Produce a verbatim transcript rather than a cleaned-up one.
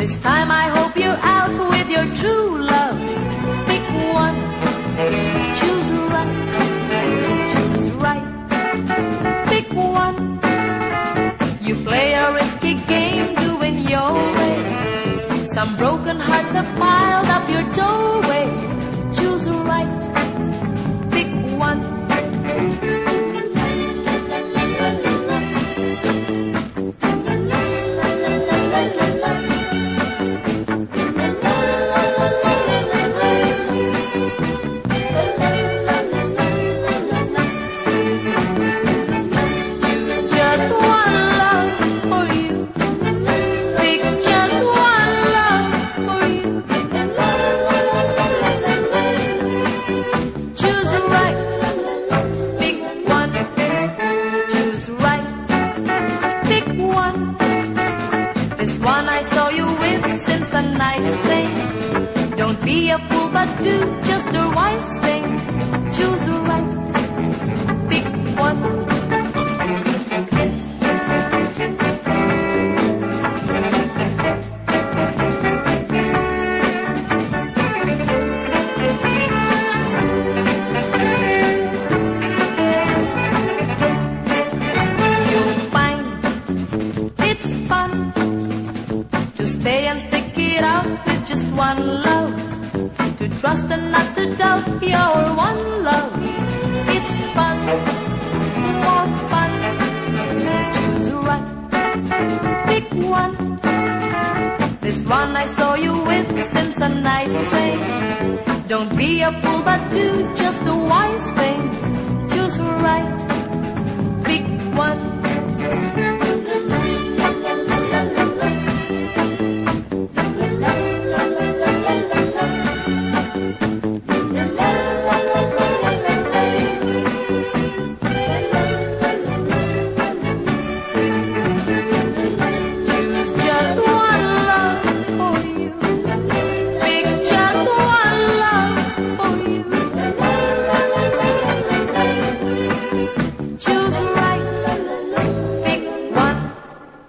This time I hope you're out with your true love. Pick one, choose right, choose right. Pick one. You play a risky game doing your way. Some broken hearts have piled up your doorway. Choose right, pick one. One I saw you with seems a nice thing. Don't be a fool, but do just the wise thing. Choose right, pick one. You'll find it's fun to stay and stick it out with just one love. To trust and not to doubt your one love. It's fun, more fun. Choose right, pick one. This one I saw you with seems a nice thing. Don't be a fool, but do just the wise thing. Choose right.